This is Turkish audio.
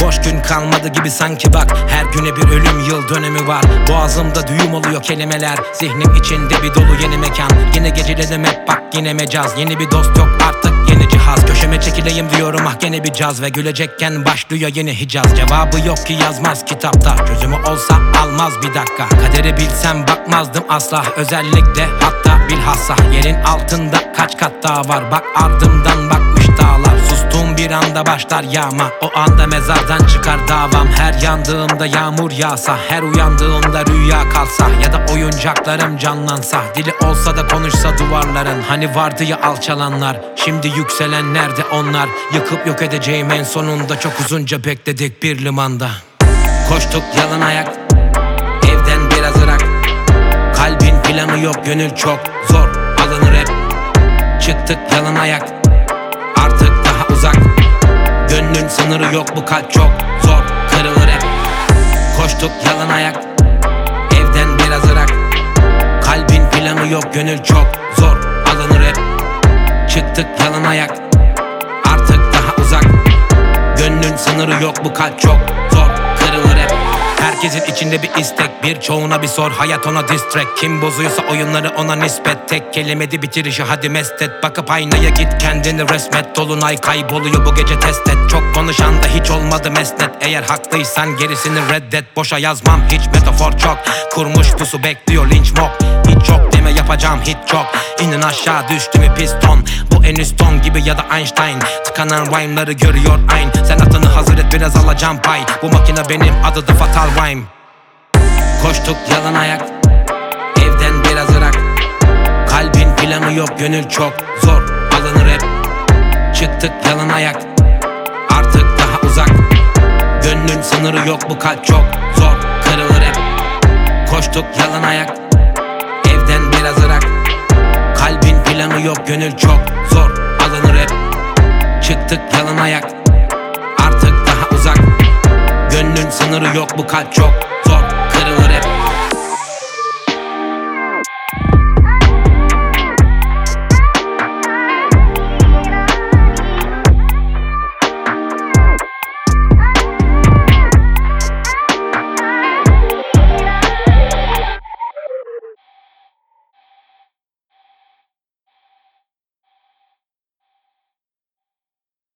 boş gün kalmadı gibi sanki bak. Her güne bir ölüm yıl dönemi var. Boğazımda düğüm oluyor kelimeler. Zihnim içinde bir dolu yeni mekan. Yine geceledim hep bak yine mecaz. Yeni bir dost yok artık yeni cihaz. Köşeme çekileyim diyorum ah gene bir caz. Ve gülecekken başlıyor yeni Hicaz. Cevabı yok ki yazmaz kitapta. Çözümü olsa almaz bir dakika. Kaderi bilsem bakmazdım asla. Özellikle hatta bilhassa. Yerin altında kaç kat daha var. Bak ardımdan bakmış dağlar. Sustuğum bir anda başlar yağma. O anda mezardan çıkar davam. Her yandığımda yağmur yağsa. Her uyandığımda rüya kalsa. Ya da oyuncaklarım canlansa. Dili olsa da konuşsa duvarların. Hani vardı ya alçalanlar. Şimdi yükselen nerede onlar? Yıkıp yok edeceğim en sonunda. Çok uzunca bekledik bir limanda. Koştuk yalın ayak. Evden biraz ırak. Kalbin planı yok, gönül çok zor alınır hep. Çıktık yalın ayak. Artık daha uzak. Gönlün sınırı yok, bu kalp çok zor kırılır hep. Koştuk yalın ayak. Evden biraz ırak. Kalbin planı yok, gönül çok zor alınır hep. Çıktık yalın ayak. Artık daha uzak. Gönlün sınırı yok, bu kalp çok zor kırılır hep. Herkesin içinde bir istek, birçoğuna bir sor. Hayat ona diss track. Kim bozuyorsa oyunları ona nispet. Tek kelimedi bitirişi hadi mest et. Bakıp aynaya git kendini resmet. Dolunay kayboluyor bu gece test et. Çok konuşan da hiç olmadı mesnet. Eğer haklıysan gerisini reddet. Boşa yazmam hiç metafor çok. Kurmuş pusu bekliyor linç mob. Hiç yok deme yapacağım hiç çok. İnin aşağı düştü mü piston. Bu en üst ton gibi ya da Einstein. Tıkanan rhyme'ları görüyor aynı. Sen atını hazır et biraz alacağım pay. Bu makine benim adı da Fatal Rhyme. Koştuk yalın ayak. Evden biraz ırak. Kalbin planı yok, gönül çok zor alınır hep. Çıktık yalın ayak. Artık daha uzak. Gönlün sınırı yok, bu kalp çok zor kırılır hep. Koştuk yalın ayak. Evden biraz ırak. Kalbin planı yok, gönül çok zor alınır hep. Çıktık yalın ayak. Artık daha uzak. Gönlün sınırı yok, bu kalp çok